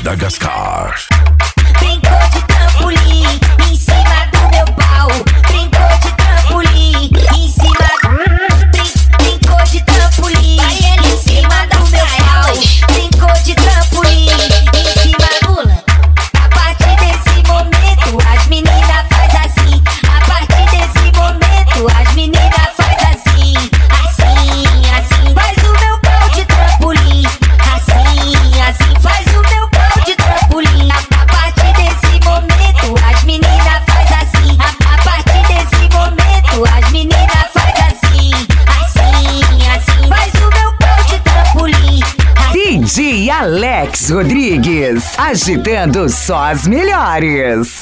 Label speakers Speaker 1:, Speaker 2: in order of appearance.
Speaker 1: Madagascar.
Speaker 2: Brincou de trampolim em cima do meu pau. Brincou de trampolim em cima brincou de trampolim em cima do meu pau. Brincou de trampolim em cima do A partir desse momento as meninas faz assim. A partir desse momento as meninas faz assim. Assim, assim. Faz o meu pau de trampolim. Assim, assim. Faz o meu pau de trampolim. A partir desse momento as meninas faz assim. A partir desse momento as meninas faz assim. Assim, assim. Faz o meu pau de trampolim.
Speaker 3: DJ Alex Rodrigues, agitando só as melhores.